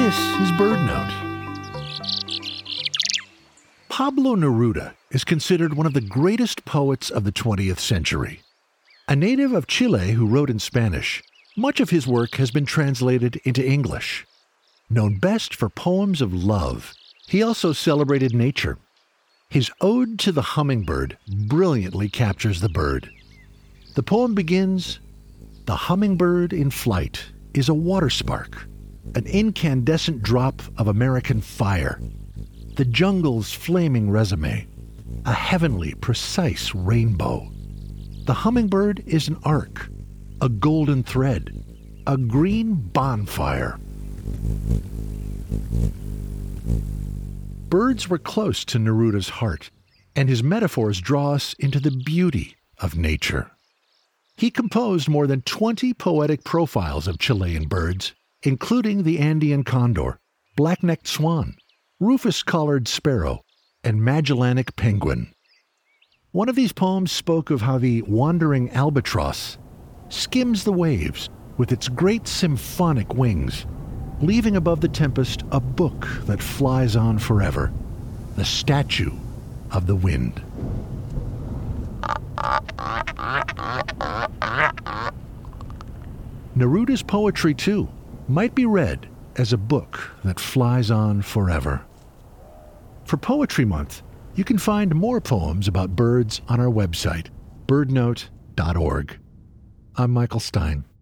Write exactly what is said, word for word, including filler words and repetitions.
This is BirdNote. Pablo Neruda is considered one of the greatest poets of the twentieth century. A native of Chile who wrote in Spanish, much of his work has been translated into English. Known best for poems of love, he also celebrated nature. His Ode to the Hummingbird brilliantly captures the bird. The poem begins, "The hummingbird in flight is a waterspark, an incandescent drop of American fire, the jungle's flaming resume, a heavenly, precise rainbow. The hummingbird is an arc, a golden thread, a green bonfire." Birds were close to Neruda's heart, and his metaphors draw us into the beauty of nature. He composed more than twenty poetic profiles of Chilean birds, including the Andean condor, black-necked swan, rufous-collared sparrow, and Magellanic penguin. One of these poems spoke of how the wandering albatross skims the waves with its great symphonic wings, leaving above the tempest a book that flies on forever, the statue of the wind. Neruda's poetry, too, might be read as a book that flies on forever. For Poetry Month, you can find more poems about birds on our website, bird note dot org. I'm Michael Stein.